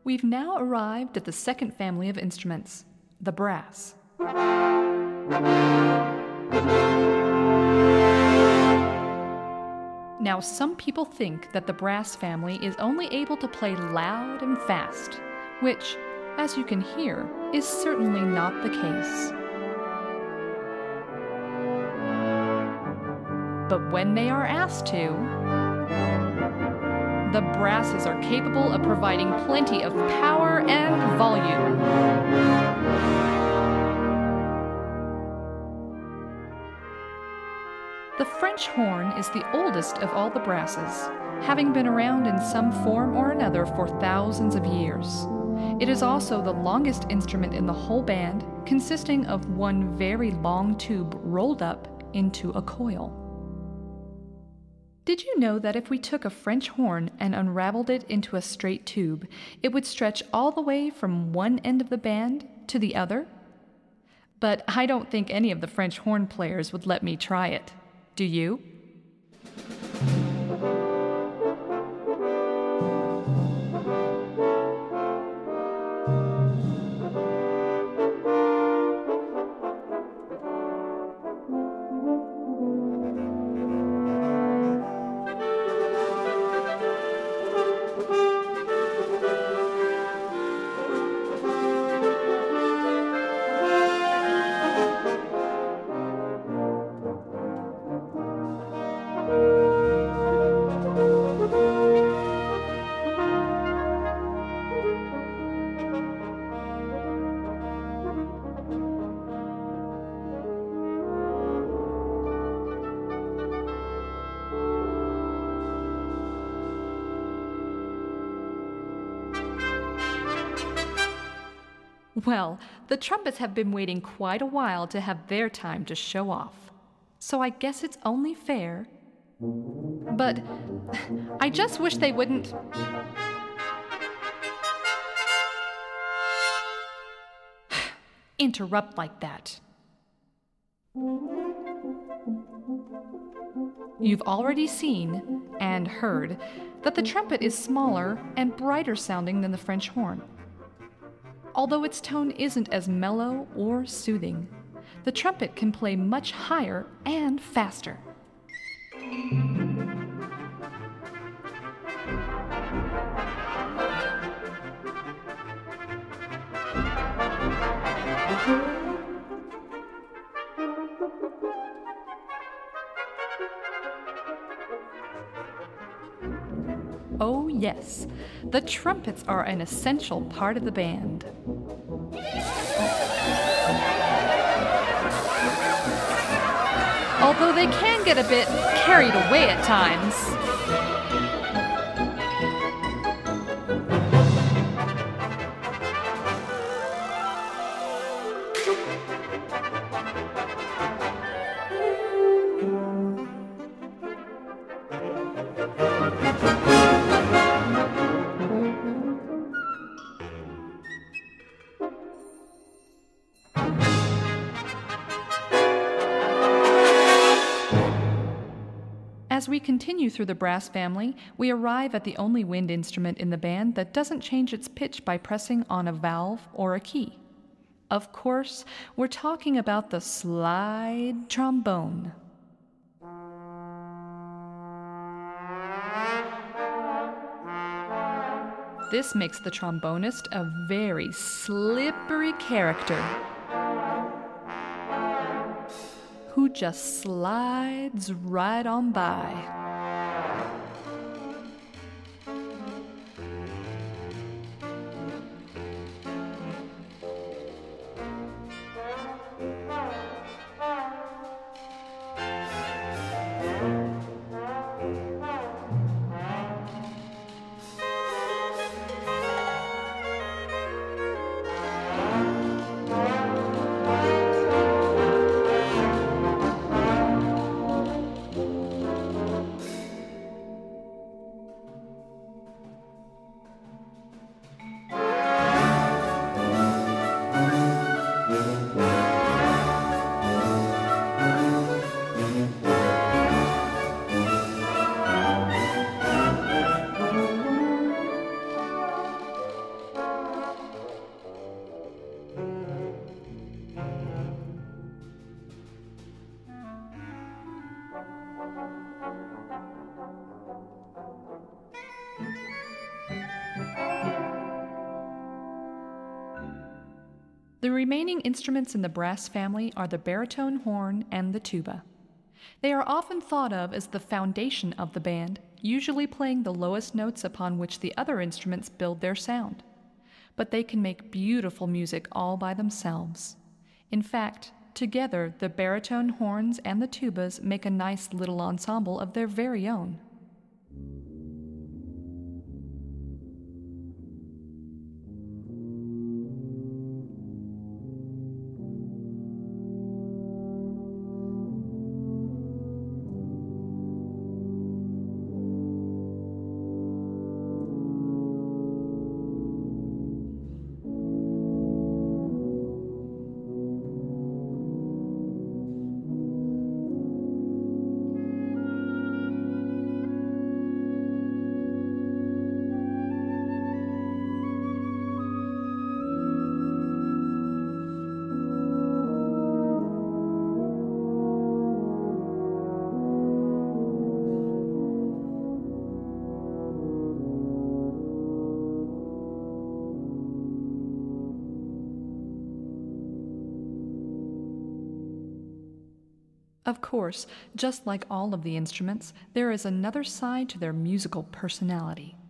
We've now arrived at the second family of instruments, the brass. Now, some people think that the brass family is only able to play loud and fast, which, as you can hear, is certainly not the case. But when they are asked to, the brasses are capable of providing plenty of power and volume. The French horn is the oldest of all the brasses, having been around in some form or another for thousands of years. It is also the longest instrument in the whole band, consisting of one very long tube rolled up into a coil. Did you know that if we took a French horn and unraveled it into a straight tube, it would stretch all the way from one end of the band to the other? But I don't think any of the French horn players would let me try it. Do you? Well, the trumpets have been waiting quite a while to have their time to show off. So I guess it's only fair. But I just wish they wouldn't... interrupt like that. You've already seen and heard that the trumpet is smaller and brighter sounding than the French horn. Although its tone isn't as mellow or soothing, the trumpet can play much higher and faster. Oh yes, the trumpets are an essential part of the band. Although they can get a bit carried away at times. As we continue through the brass family, we arrive at the only wind instrument in the band that doesn't change its pitch by pressing on a valve or a key. Of course, we're talking about the slide trombone. This makes the trombonist a very slippery character who just slides right on by. The remaining instruments in the brass family are the baritone horn and the tuba. They are often thought of as the foundation of the band, usually playing the lowest notes upon which the other instruments build their sound. But they can make beautiful music all by themselves. In fact, together the baritone horns and the tubas make a nice little ensemble of their very own. Of course, just like all of the instruments, there is another side to their musical personality.